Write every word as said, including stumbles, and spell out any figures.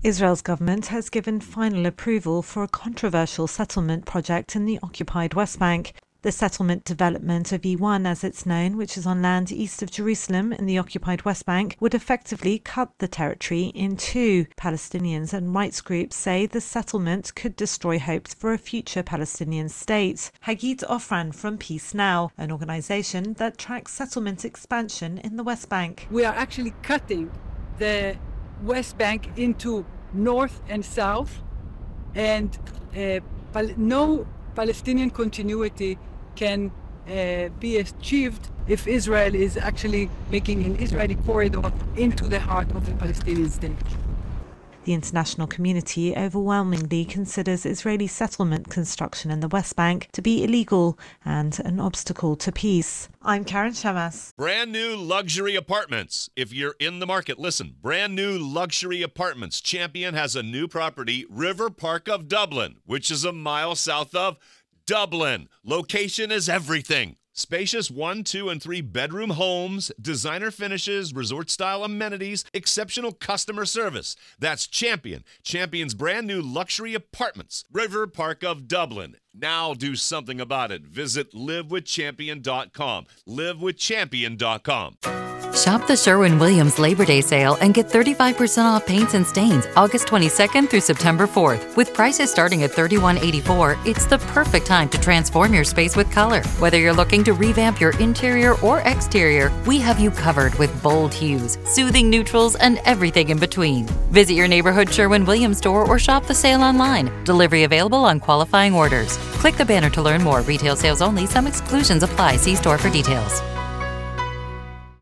Israel's government has given final approval for a controversial settlement project in the occupied West Bank. The settlement development of E one, as it's known, which is on land east of Jerusalem in the occupied West Bank, would effectively cut the territory in two. Palestinians and rights groups say the settlement could destroy hopes for a future Palestinian state. Hagit Ofran from Peace Now, an organisation that tracks settlement expansion in the West Bank. We are actually cutting the West Bank into north and south, and uh, pal- no Palestinian continuity can uh, be achieved if Israel is actually making an Israeli corridor into the heart of the Palestinian state. The international community overwhelmingly considers Israeli settlement construction in the West Bank to be illegal and an obstacle to peace. I'm Karen Shamas. Brand new luxury apartments. If you're in the market, listen. Brand new luxury apartments. Champion has a new property, River Park of Dublin, which is a mile south of Dublin. Location is everything. Spacious one, two, and three bedroom homes, designer finishes, resort-style amenities, exceptional customer service. That's Champion. Champion's brand new luxury apartments. River Park of Dublin. Now do something about it. Visit live with champion dot com. live with champion dot com. Shop the Sherwin-Williams Labor Day sale and get thirty-five percent off paints and stains August twenty-second through September fourth. With prices starting at thirty-one eighty-four, it's the perfect time to transform your space with color. Whether you're looking to revamp your interior or exterior, we have you covered with bold hues, soothing neutrals, and everything in between. Visit your neighborhood Sherwin-Williams store or shop the sale online. Delivery available on qualifying orders. Click the banner to learn more. Retail sales only. Some exclusions apply. See store for details.